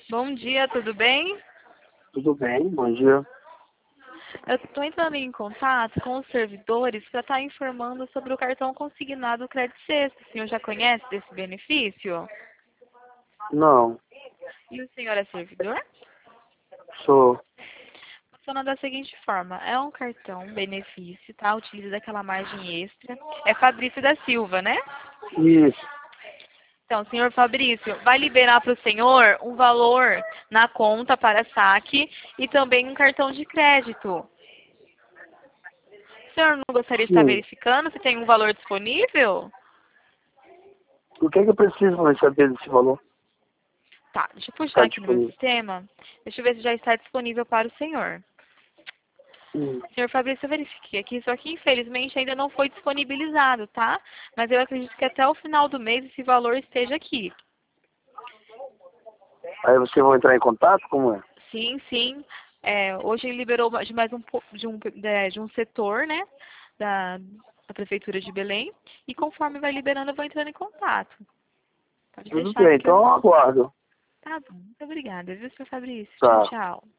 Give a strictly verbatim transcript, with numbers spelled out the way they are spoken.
Bom dia, tudo bem? Tudo bem, bom dia. Eu estou entrando em contato com os servidores para estar informando sobre o cartão consignado Crédito Sexta. O senhor já conhece desse benefício? Não, E o senhor é servidor? sou. Funciona da seguinte forma, é um cartão benefício, tá? Utiliza daquela margem extra. É Fabrício da Silva, né? Isso. Então, senhor Fabrício, vai liberar para o senhor um valor na conta para saque e também um cartão de crédito. O senhor não gostaria de estar Sim. verificando se tem um valor disponível? O que é que eu preciso para saber desse valor? Tá, deixa eu puxar Está aqui no meu disponível. sistema. Deixa eu ver se já está disponível para o senhor. Hum. Senhor Fabrício, eu verifiquei aqui. Isso aqui, infelizmente, ainda não foi disponibilizado, tá? Mas eu acredito que até o final do mês esse valor esteja aqui. Aí você vai entrar em contato? Como é? Sim, sim. É, hoje ele liberou de mais um pouco de um, de, de um setor, né? Da, da Prefeitura de Belém. E conforme vai liberando, eu vou entrando em contato. Pode Tudo deixar bem, que eu... então eu aguardo. Tá bom. Muito obrigada, viu, senhor Fabrício? Tchau, Tá. tchau.